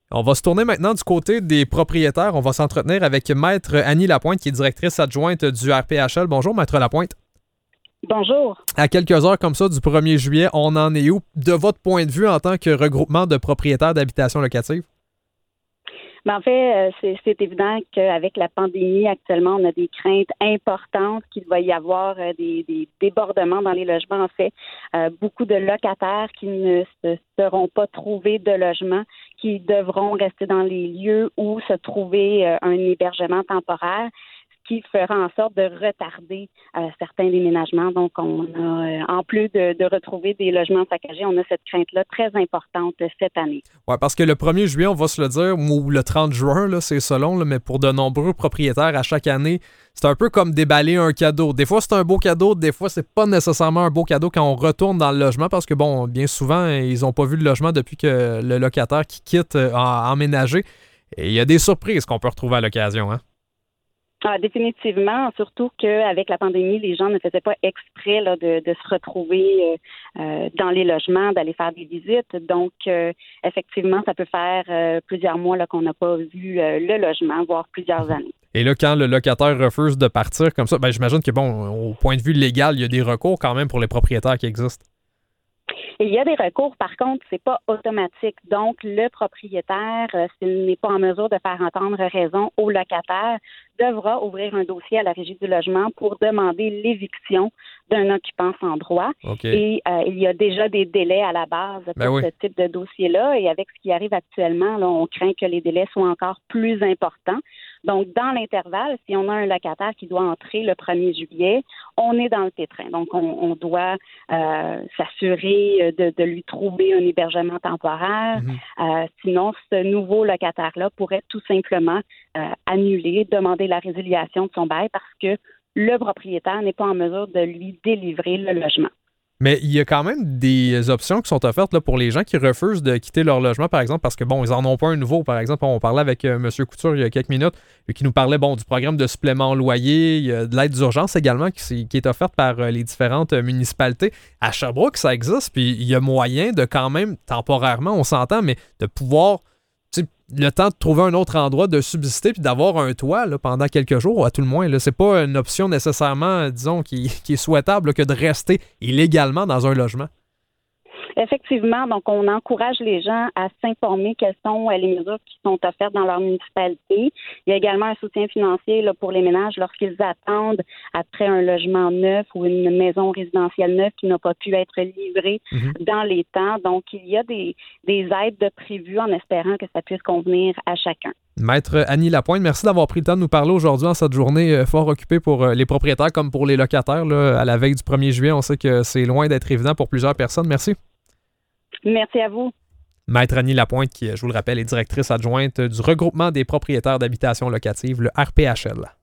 On va se tourner maintenant du côté des propriétaires. On va s'entretenir avec Maître Annie Lapointe, qui est directrice adjointe du RPHL. Bonjour, Maître Lapointe. Bonjour. À quelques heures comme ça du 1er juillet, on en est où de votre point de vue en tant que regroupement de propriétaires d'habitations locatives? Ben, en fait, c'est évident qu'avec la pandémie, actuellement, on a des craintes importantes qu'il va y avoir des débordements dans les logements. En fait, beaucoup de locataires qui ne se seront pas trouvés de logement, qui devront rester dans les lieux ou se trouver un hébergement temporaire, qui fera en sorte de retarder certains déménagements. Donc, on a, en plus de retrouver des logements saccagés, on a cette crainte-là très importante cette année. Oui, parce que le 1er juillet, on va se le dire, ou le 30 juin, là, c'est selon, là, mais pour de nombreux propriétaires, à chaque année, c'est un peu comme déballer un cadeau. Des fois, c'est un beau cadeau, des fois, c'est pas nécessairement un beau cadeau quand on retourne dans le logement, parce que, bon, bien souvent, ils n'ont pas vu le logement depuis que le locataire qui quitte a emménagé. Et il y a des surprises qu'on peut retrouver à l'occasion, hein? Ah, définitivement, surtout qu'avec la pandémie, les gens ne faisaient pas exprès là, de se retrouver dans les logements, d'aller faire des visites. Donc, effectivement, ça peut faire plusieurs mois là, qu'on n'a pas vu le logement, voire plusieurs années. Et là, quand le locataire refuse de partir comme ça, ben j'imagine que, bon, au point de vue légal, il y a des recours quand même pour les propriétaires qui existent. Et il y a des recours, par contre, c'est pas automatique. Donc, le propriétaire, s'il n'est pas en mesure de faire entendre raison au locataire, devra ouvrir un dossier à la Régie du logement pour demander l'éviction d'un occupant sans droit. Okay. Et il y a déjà des délais à la base pour ce type de dossier-là. Et avec ce qui arrive actuellement, là, on craint que les délais soient encore plus importants. Donc, dans l'intervalle, si on a un locataire qui doit entrer le 1er juillet, on est dans le pétrin. Donc, on doit s'assurer de lui trouver un hébergement temporaire. Sinon, ce nouveau locataire-là pourrait tout simplement annuler, demander la résiliation de son bail parce que le propriétaire n'est pas en mesure de lui délivrer le logement. Mais il y a quand même des options qui sont offertes là, pour les gens qui refusent de quitter leur logement, par exemple, parce que, bon, ils n'en ont pas un nouveau. Par exemple, on parlait avec M. Couture il y a quelques minutes, qui nous parlait, bon, du programme de supplément loyer, il y a de l'aide d'urgence également qui est offerte par les différentes municipalités. À Sherbrooke, ça existe, puis il y a moyen de quand même, temporairement, on s'entend, mais de pouvoir, le temps de trouver un autre endroit, de subsister puis d'avoir un toit là, pendant quelques jours, à tout le moins. Là, c'est pas une option nécessairement, disons, qui est souhaitable là, que de rester illégalement dans un logement. Effectivement, donc on encourage les gens à s'informer quelles sont les mesures qui sont offertes dans leur municipalité. Il y a également un soutien financier là, pour les ménages lorsqu'ils attendent après un logement neuf ou une maison résidentielle neuve qui n'a pas pu être livrée dans les temps. Donc, il y a des aides de prévues en espérant que ça puisse convenir à chacun. Maître Annie Lapointe, merci d'avoir pris le temps de nous parler aujourd'hui en cette journée fort occupée pour les propriétaires comme pour les locataires. Là, à la veille du 1er juillet, on sait que c'est loin d'être évident pour plusieurs personnes. Merci. Merci à vous. Maître Annie Lapointe, qui, je vous le rappelle, est directrice adjointe du regroupement des propriétaires d'habitations locatives, le RPHL.